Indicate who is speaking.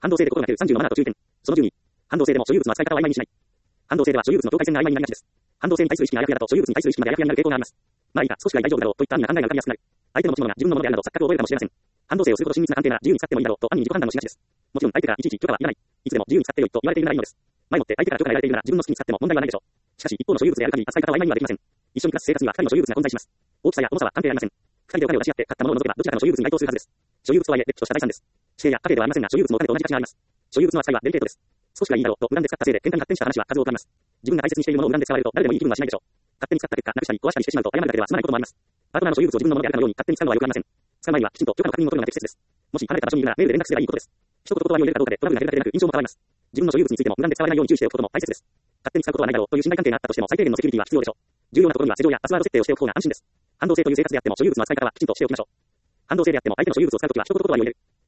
Speaker 1: 反動性で心がける30のマナーと注意点。その12。反動性でも所有物の扱い方を曖昧にしない。反動性では所有物の境界線が曖昧になりがちです。反動性に対する意識があやふやだと所有物に対する意識まであやふやになる傾向があります。まあいいか、少しは大丈夫だろうといった意味が考えが浮かびやすくなる。相手の持ち物が自分のものであるなど錯覚を覚えるかもしれません。反動性をするほど親密な関係なら自由に使ってもいいだろうと暗に自己判断をしがちです。もちろん相手からいちいち許可はいらない。いつでも自由に使ってよいと言われているならいいのです。前もって相手から許可が得られているなら自分の好きに使っても問題はないでしょう。しかし一方の所有物である限り扱い方は曖昧にはできません。一緒に暮らす生活には二人の所有物が混在します。大きさや重さは関係ありません。二人でお金を出し合って買ったものを除けばどちらかの所有物に該当するはずです。所有物とはいえ、れっきとした財産です。指定や家計ではありませんが、所有物もお金と同じ価値があります。所有物の扱いはデリケートです。少しがいいだろうと無断で使ったせいで喧嘩に発展した話は数多くあります。自分が大切にしているものを無断で使われると誰でもいい気分はしないでしょう。勝手に使った結果、なくしたり壊したりしてしまうと謝るだけでは済まないこともあります。パートナーの所有物を自分のものであるかのように勝手に使うのは良くありません。使う前にはきちんと許可の確認を取るのが適切です。もし離れた場所にいるならメールで連絡すればいいことです。一言言葉を入れるかどうかでトラブルが減るだけでなく印象も変わります。自分の所有物についても無断で使われないように注意しておくことも大切です。勝手に使うことはないだろうという信頼関係があったとしても最低限のセキュリティは必要でしょう。重要なところには施錠やパスワード設定をしておく方が安心です。反動性という生活であっても所有物の扱い方はきちんとしておきましょう。反動性であっても相手の所有物を使うときは一言言葉を入れる。